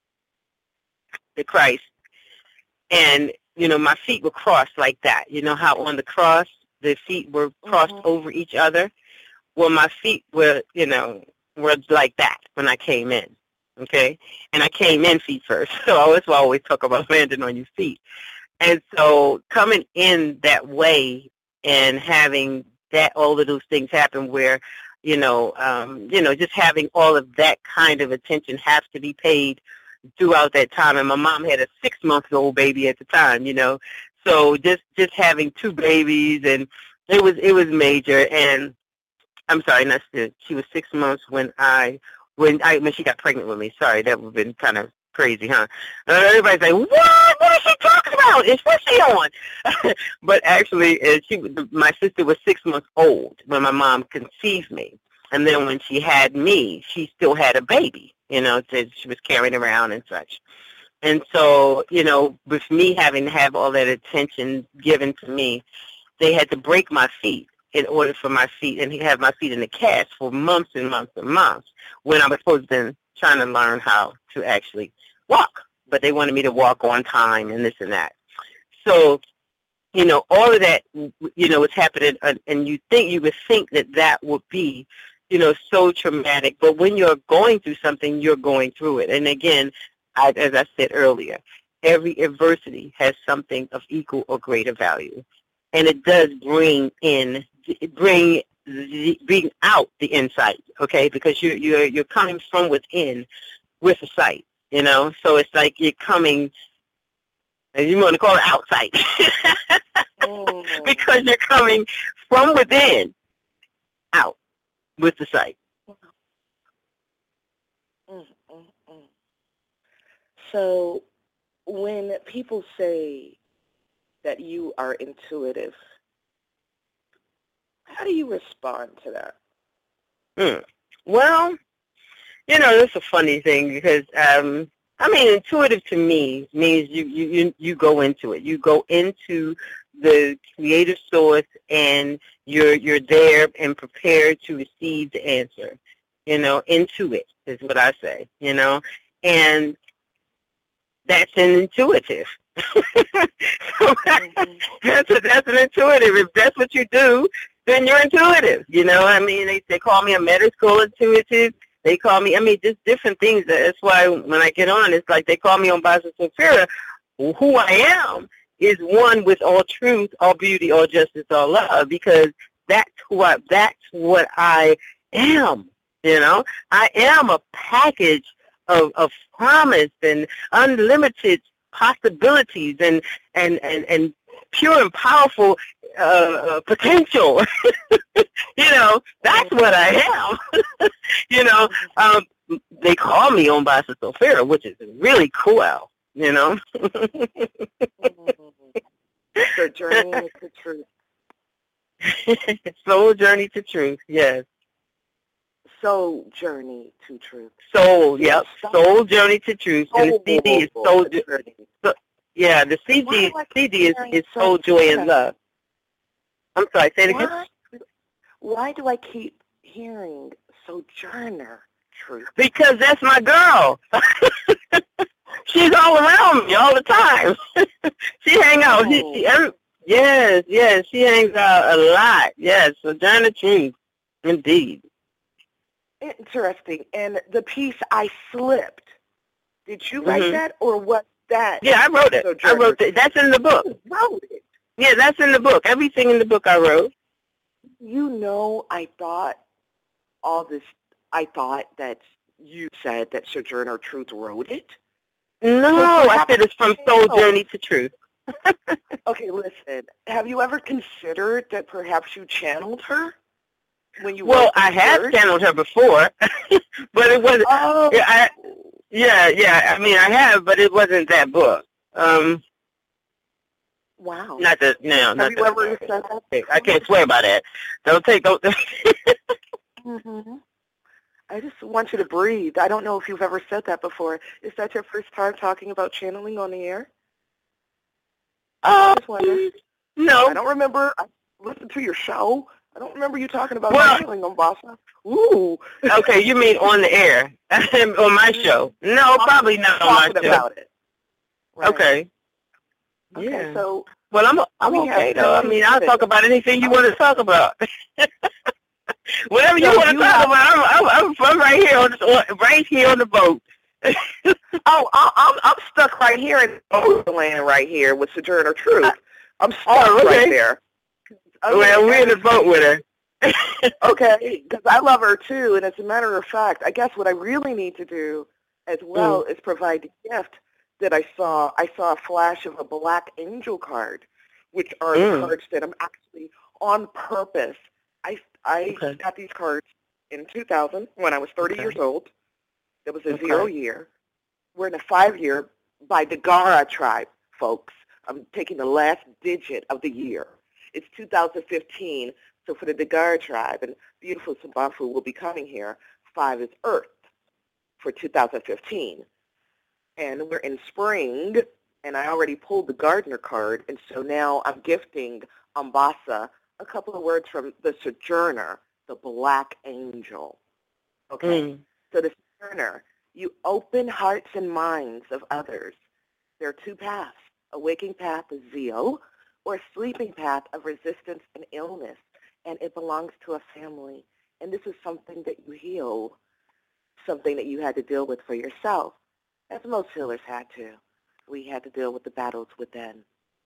the Christ, and, you know, my feet were crossed like that. You know how on the cross, the feet were crossed mm-hmm. over each other? Well, my feet were, you know, were like that when I came in. Okay, and I came in feet first, so I always, I always talk about landing on your feet. And so coming in that way and having that, all of those things happen where, you know, um, you know, just having all of that kind of attention have to be paid throughout that time. And my mom had a six-month-old baby at the time, you know, so just just having two babies, and it was it was major. And I'm sorry, not still, she was six months when I. When I when she got pregnant with me, sorry, that would have been kind of crazy, huh? Uh, everybody's like, what? What is she talking about? Is what's she on? But actually, uh, she my sister was six months old when my mom conceived me, and then when she had me, she still had a baby, you know, that she was carrying around and such. And so, you know, with me having to have all that attention given to me, they had to break my feet in order for my feet, and he had my feet in a cast for months and months and months when I was supposed to be trying to learn how to actually walk. But they wanted me to walk on time and this and that. So, you know, all of that, you know, was happening, and you think, you would think that that would be, you know, so traumatic. But when you're going through something, you're going through it. And again, I, as I said earlier, every adversity has something of equal or greater value. And it does bring in, bring bring out the insight, okay? Because you're you're you're coming from within with a sight, you know. So it's like you're coming, and you want to call it outside, mm. because you're coming from within out with the sight. Mm, mm, mm. So when people say that you are intuitive, how do you respond to that? Hmm. Well, you know, that's a funny thing because, um, I mean, intuitive to me means you, you, you, you go into it. You go into the creative source, and you're you're there and prepared to receive the answer. You know, into it is what I say, you know, and that's an intuitive. So that's, a, that's an intuitive. If that's what you do, then you're intuitive. You know, I mean, they, they call me a medical intuitive. They call me, I mean, just different things. That's why when I get on, it's like they call me on Basa Sophia. Who I am is one with all truth, all beauty, all justice, all love, because that's who I, that's what I am. You know, I am a package of, of promise and unlimited possibilities and, and, and, and pure and powerful uh, potential. You know, that's what I am. You know, um, they call me on Basa Sophia, which is really cool, you know. So journey to truth. Soul journey to truth, yes. Soul journey to truth. Soul, yep. Soul journey to truth. And the C D is soul journey. So, yeah, the C D, C D is, is soul, joy, and love. I'm sorry, say it again. Why, why do I keep hearing sojourner truth? Because that's my girl. She's all around me all the time. She hang out. She, she, every, yes, yes, she hangs out a lot. Yes, sojourner truth, indeed. Interesting. And the piece I slipped, did you write mm-hmm. that, or what that. Yeah, I wrote it. I wrote it. That's in the book. You wrote it. Yeah, that's in the book. Everything in the book I wrote. You know, I thought all this, I thought that you said that Sojourner Truth wrote it. No, I said it's from Soul Journey to Truth. Okay, listen. Have you ever considered that perhaps you channeled her when you? Well, wrote the I have words? channeled her before, but it wasn't. Oh. Yeah, I, yeah, yeah. I mean, I have, but it wasn't that book. Um, Wow. not that. No, Have not you that. ever said that? I can't swear by that. Don't take. Don't. Mm-hmm. I just want you to breathe. I don't know if you've ever said that before. Is that your first time talking about channeling on the air? Oh, I just wonder. no. I don't remember. I listened to your show. I don't remember you talking about Well- channeling on Bossa. Ooh. Okay, you mean on the air on my show? No, probably not on my Talking show. about it. Right. Okay. Okay, Yeah. so Well, I'm I'm we have okay though. I mean, I'll fifteen talk about anything you want to talk about. Whatever you So want to you talk have- about, I'm, I'm, I'm right here on, on right here on the boat. Oh, I, I'm I'm stuck right here in Overland right here with Sojourner Truth. I'm stuck Oh, okay. right there. Okay, Well, we're in the boat with her. okay, because I love her too, and as a matter of fact, I guess what I really need to do as well is provide the gift that I saw. I saw a flash of a Black Angel card, which are Mm. the cards that I'm actually on purpose. I I Okay. got these cards in two thousand when I was thirty Okay. years old. It was a Okay. zero year. We're in a five year by the Gara tribe, folks. I'm taking the last digit of the year. It's two thousand fifteen, so for the Dagara tribe, and beautiful Sambafu will be coming here, five is Earth for two thousand fifteen. And we're in spring, and I already pulled the Gardener card, and so now I'm gifting Ambassa a couple of words from the Sojourner, the Black Angel. Okay? Mm. So the Sojourner, you open hearts and minds of others. There are two paths, a waking path of zeal or a sleeping path of resistance and illness, and it belongs to a family. And this is something that you heal, something that you had to deal with for yourself, as most healers had to. We had to deal with the battles within.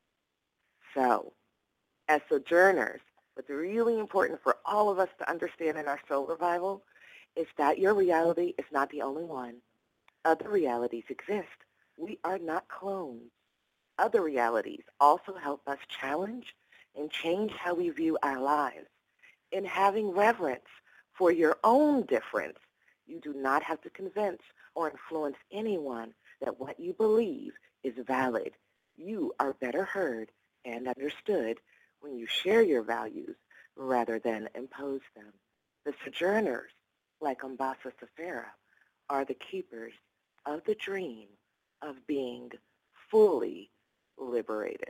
So, as sojourners, what's really important for all of us to understand in our soul revival is that your reality is not the only one. Other realities exist. We are not clones. Other realities also help us challenge and change how we view our lives. In having reverence for your own difference, you do not have to convince or influence anyone that what you believe is valid. You are better heard and understood when you share your values rather than impose them. The sojourners, like Ambassa Safira, are the keepers of the dream of being fully liberated.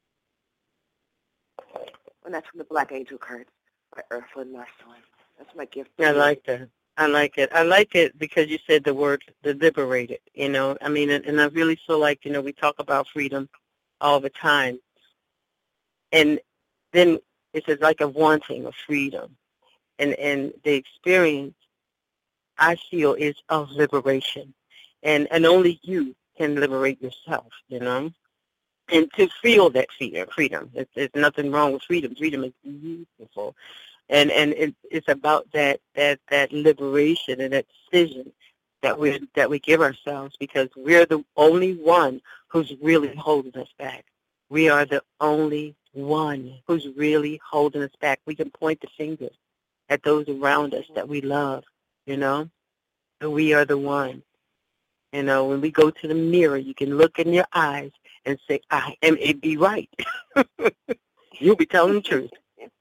And that's from the Black Angel cards by Earthlyn Marcelin. That's my gift to I you. like that. I like it. I like it because you said the word, the liberated, you know. I mean, and, and I really feel like, you know, we talk about freedom all the time. And then it's just like a wanting of freedom. And, and the experience, I feel, is of liberation. And, and only you can liberate yourself, you know. And to feel that freedom, freedom. It's, there's nothing wrong with freedom. Freedom is beautiful. And and it, it's about that, that, that liberation and that decision that we that we give ourselves, because we're the only one who's really holding us back. We are the only one who's really holding us back. We can point the finger at those around us that we love, you know, and we are the one. You know, when we go to the mirror, you can look in your eyes and say, I am, it be right. You'll be telling the truth.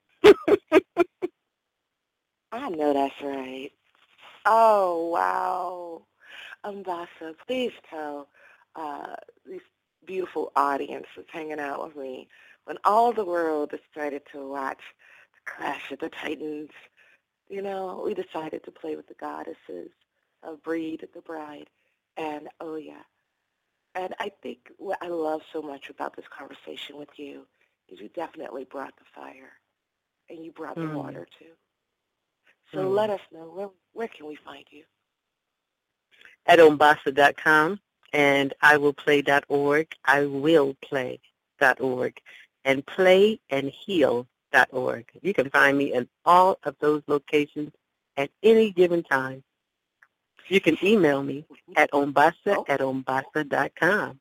I know that's right. Oh, wow. Ambassa, please tell uh, this beautiful audience that's hanging out with me, when all the world decided to watch the Clash of the Titans, you know, we decided to play with the goddesses of Breed, the bride, and Oya. And I think what I love so much about this conversation with you is you definitely brought the fire, and you brought Mm. the water, too. So Mm. let us know, where, where can we find you? At Ombassa dot com. and I will play dot org, I will play dot org, and play and heal dot org. You can find me in all of those locations at any given time. You can email me at ombasa at ombasa dot com.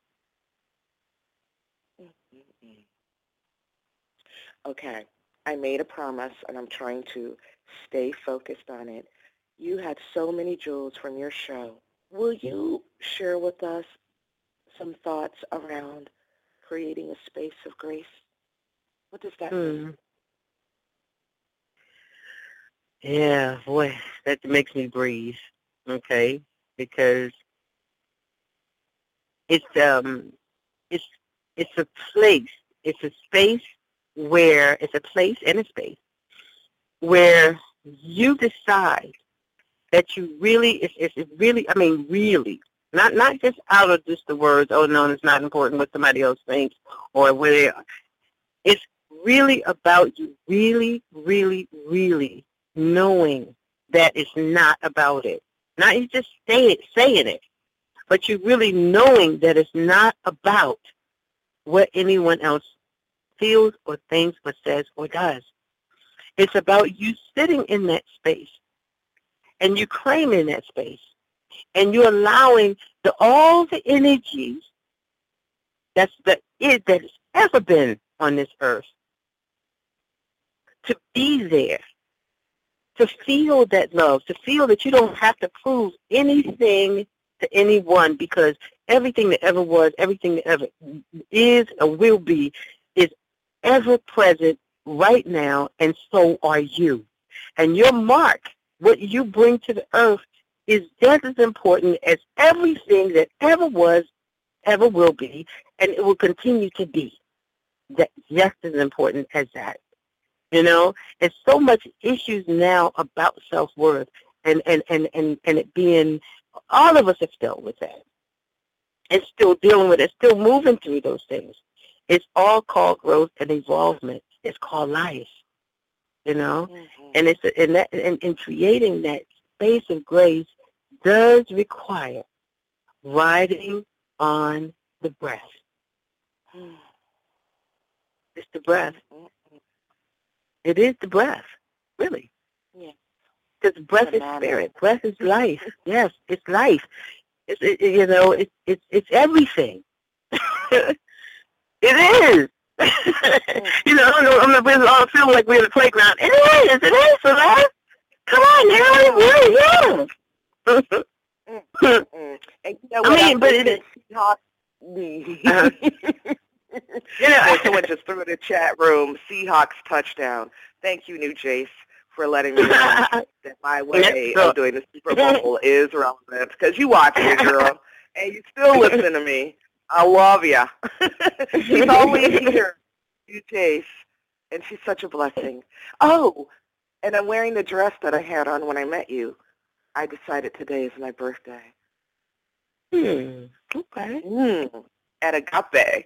Okay, I made a promise, and I'm trying to stay focused on it. You had so many jewels from your show. Will you share with us some thoughts around creating a space of grace? What does that mean? Hmm. Yeah, boy, that makes me breathe, okay? Because it's um it's it's a place, it's a space where it's a place and a space where you decide that you really it's it's it's really I mean really not not just out of just the words, oh no, it's not important what somebody else thinks or where they are. It's really about you really, really, really knowing that it's not about it. Not you just say it, saying it, but you really knowing that it's not about what anyone else feels or thinks or says or does. It's about you sitting in that space and you claiming that space and you allowing the all the energies that's that is that has ever been on this earth to be there, to feel that love, to feel that you don't have to prove anything to anyone because everything that ever was, everything that ever is or will be is ever present right now, and so are you. And your mark, what you bring to the earth, is just as important as everything that ever was, ever will be, and it will continue to be. That just as important as that. You know, there's so much issues now about self-worth and, and, and, and, and it being, all of us have dealt with that. And still dealing with it, still moving through those things. It's all called growth and evolvement. It's called life, you know. Mm-hmm. And it's and that and, and creating that space of grace does require riding on the breath. It's the breath. It is the breath, really. Yeah. Because breath is spirit. Breath is life. Yes, it's life. It's it, you know, it's it's it's everything. It is. You know, I don't know, I'm not really all feeling like we're in the playground. It is. It is. So that, come on, now, it really is. Mm-hmm. And you know I what, mean, but it is. Uh-huh. You know, someone just threw in the chat room, Seahawks touchdown. Thank you, New Jace, for letting me know that my way of doing the Super Bowl is relevant. Because you watch me, girl, and you still listen to me. I love ya. She's always here, New Jace, and she's such a blessing. Oh, and I'm wearing the dress that I had on when I met you. I decided today is my birthday. Hmm. Okay. Mm. At Agape.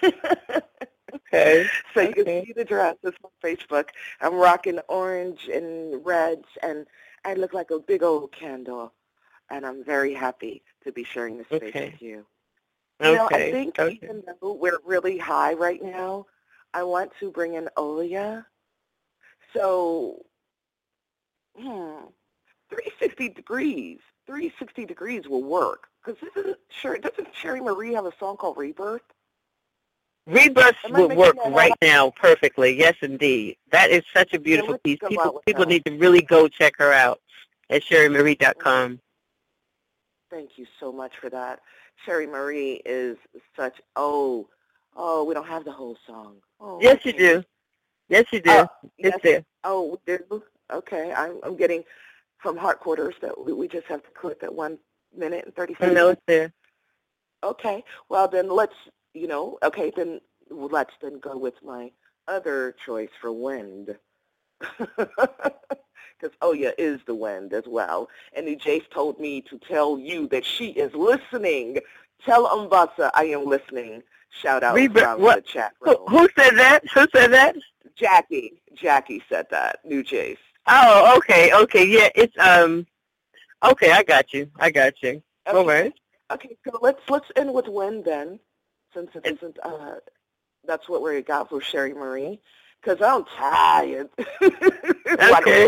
Okay. So you can see the dress. It's on Facebook. I'm rocking orange and reds, and I look like a big old candle. And I'm very happy to be sharing this space Okay. with you. Okay. You know, I think Okay. even though we're really high right now, I want to bring in Olia. So, hmm, three sixty degrees. three sixty degrees will work. Because isn't sure doesn't Sherry Marie have a song called Rebirth? Rebirth Am I would making work that right up? now perfectly. Yes, indeed. That is such a beautiful let's piece. go People out with people that. need to really go check her out at sherry marie dot com. Thank you so much for that. Sherry Marie is such, oh, oh, we don't have the whole song. Oh, Yes, you okay. do. Yes, you do. Oh, It's yes. there. Oh, we do? Okay. I'm, I'm getting from Heart Quarters that we, we just have to clip at one minute and thirty I seconds. know it's there. Okay. Well, then let's, you know, okay, then let's then go with my other choice for wind. Because Oya is the wind as well. And Jace told me to tell you that she is listening. Tell Umbasa I am listening. Shout out Rebirth- from what? the chat Who, room. who said that? Who said that? Jackie. Jackie said that. New Jace. Oh, okay, okay, yeah. It's um. Okay, I got you. I got you. Okay. All right. Okay, so let's let's end with wind then, since it isn't. Uh, that's what we got for Sherry Marie, because I'm tired. Okay.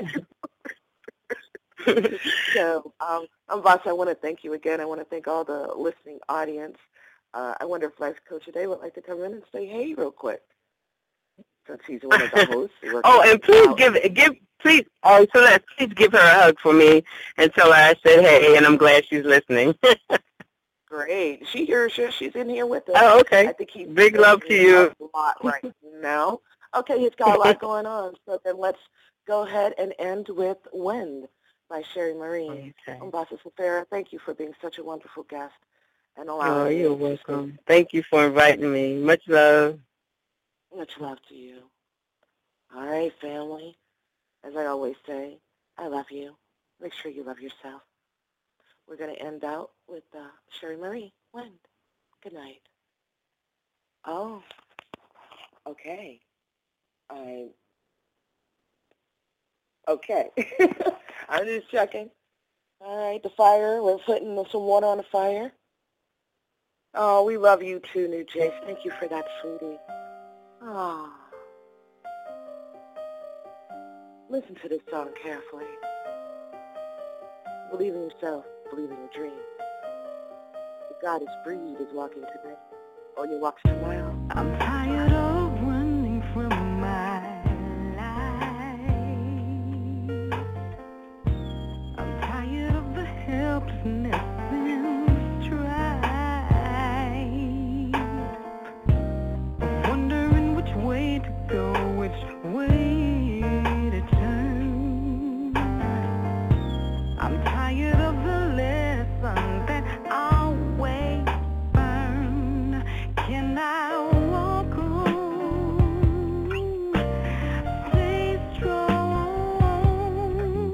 So, um, um, Boss, I want to thank you again. I want to thank all the listening audience. Uh, I wonder if Life Coach today would like to come in and say hey real quick, since he's one of the hosts. Oh, and please give give please oh Celeste, please give her a hug for me and tell her I said hey, and I'm glad she's listening. Great. She hears you. She's in here with us. Oh, okay. I think he's big love to you. A lot right now. Okay, he's got a lot going on. So then let's go ahead and end with Wind by Sherry Marie. Okay. Umbasa Safira, thank you for being such a wonderful guest and allowing Oh, me you're to welcome. speak. Thank you for inviting me. Much love. Much love to you. All right, family. As I always say, I love you. Make sure you love yourself. We're going to end out with uh, Sherry Marie, Wind. Good night. Oh, okay. I, okay. I'm just checking. All right, the fire. We're putting some water on the fire. Oh, we love you too, New Jace. Thank you for that, sweetie. Oh. Listen to this song carefully. Believe in yourself. Believe in your dreams. If God is breathed is walking today, or your walks tomorrow. I'm tired of running from my life. I'm tired of the helplessness in strife. Wondering which way to go, which way to turn. I'm tired of the lesson that always burn. Can I walk on? Stay strong.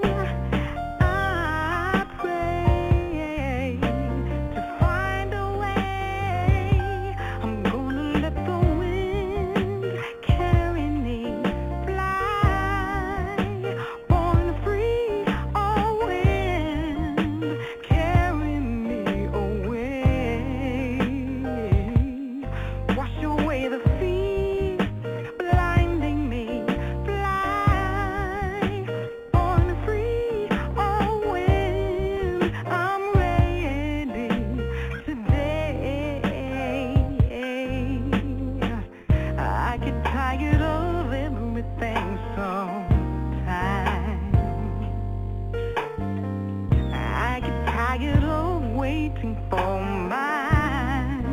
I pray to find a way. I'm gonna let the wind carry me, fly, born free. Oh, wind, carry me away. Wash away the fear, blinding me, fly, born free. Oh, wind, I'm ready today. I get tired of everything sometimes. I get tired of waiting for mine.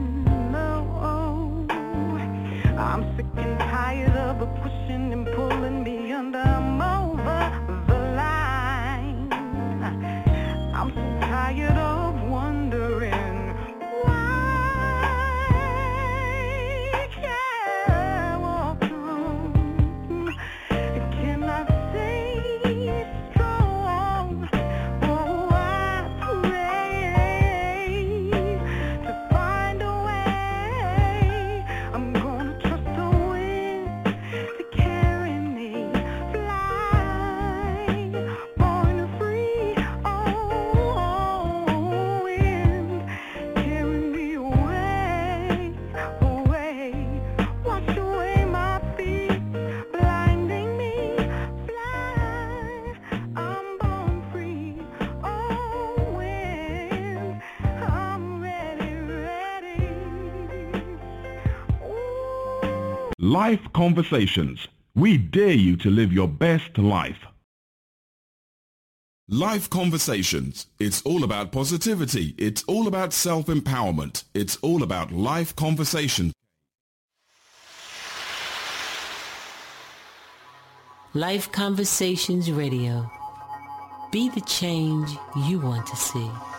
No, I'm sick and tired of the pushing and pulling me under. I'm over the line. I'm so tired of wondering why can't I walk on? Can I stay strong? Oh, I pray to find a way. I'm gonna trust the wind to carry me, fly, born free. Oh, wind, carry me away, away. Wash away my feet, blinding me, fly. I'm born free. Oh, wind, I'm ready, ready. Ooh. Life Conversations. We dare you to live your best life. Life Conversations. It's all about positivity. It's all about self-empowerment. It's all about life conversations. Life Conversations Radio. Be the change you want to see.